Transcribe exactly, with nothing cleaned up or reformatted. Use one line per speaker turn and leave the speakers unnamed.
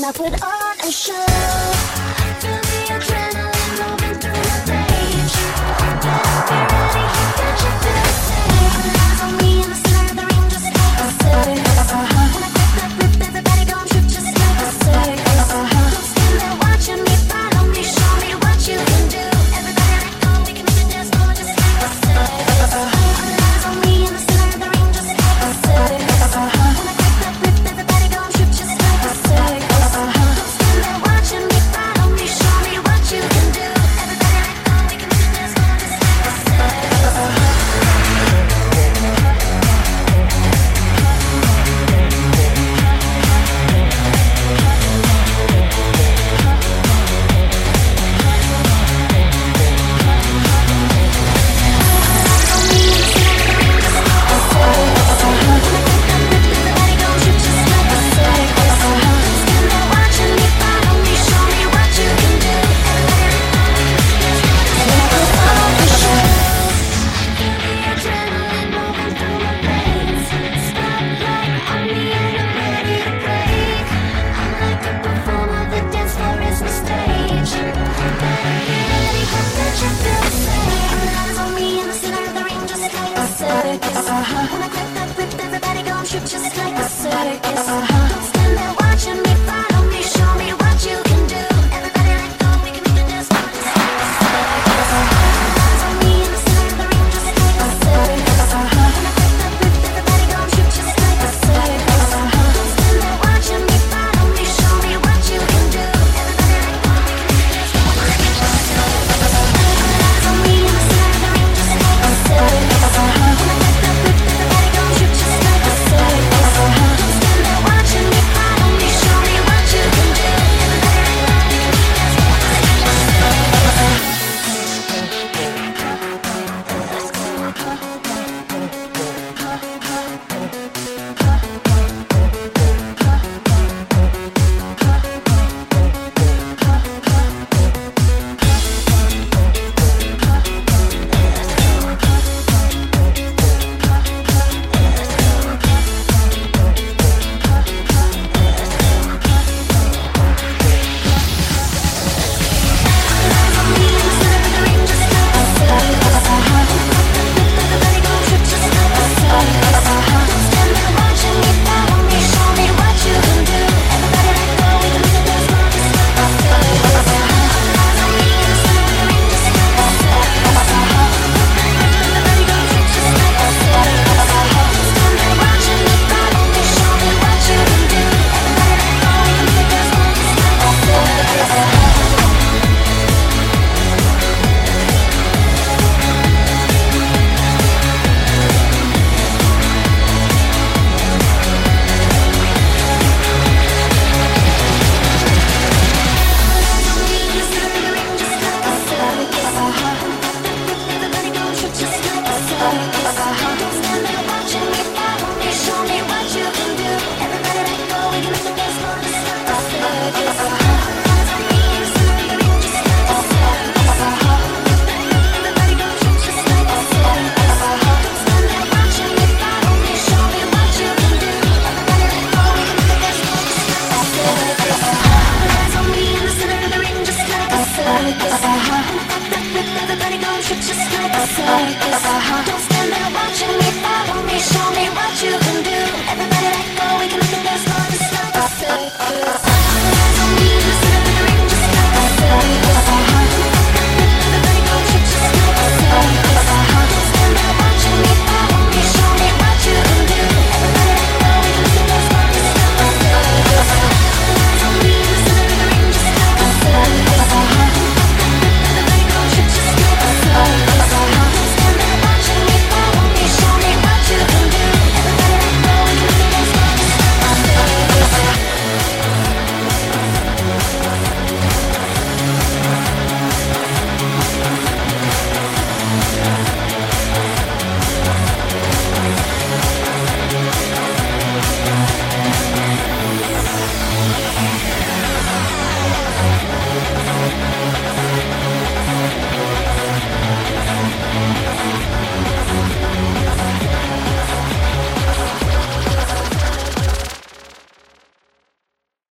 I put on a show. Feel the adrenaline moving through my veins. Better be ready, got you feel safe. Eyes on me in the center of the ring, just like a circus. When I grip that grip, everybody gon' trip just like a circus. Don't stand there watching me, follow me, show me what you can do. Everybody let go, we can make the dance floor just like a circus. Eyes on me in the center of the ring, just like a circus. When I grip that grip, everybody gon' trip just like a circus. Don't stand there watching me, follow me, show me what you can do. Everybody let go, we can make the dance floor just like a circus. When I grip that grip, everybody gon' trip just